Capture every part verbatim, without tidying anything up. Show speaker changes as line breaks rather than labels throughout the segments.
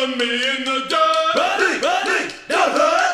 run me in the dirt.
Running, running, don't hurt.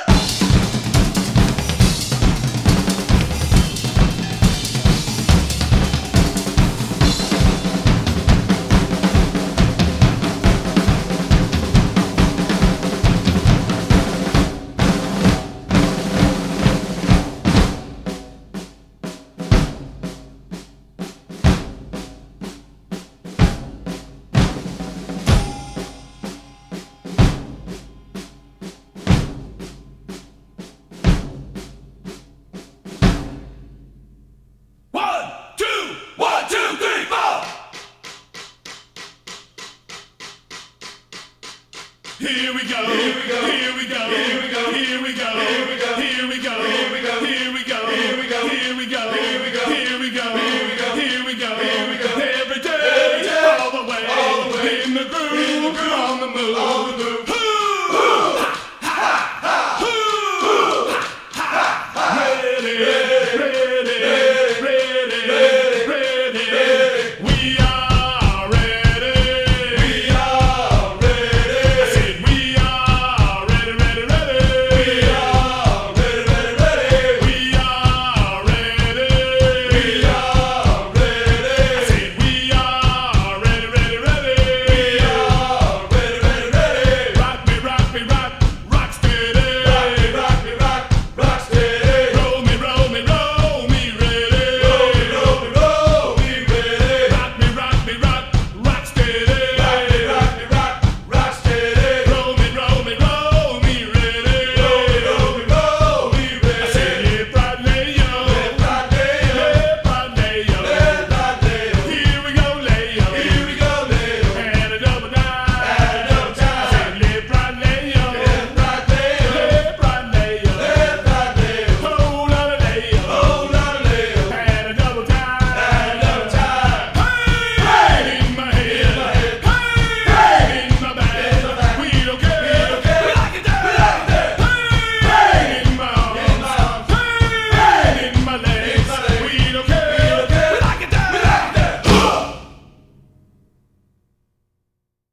Here we go, here we go, here we go, here we go, here we go, here we go, here we go, here we go, here we go, here we go, here we go, here we go, here we go, here we go, here we go, here we go, every day, all the way, in the groove, on the move.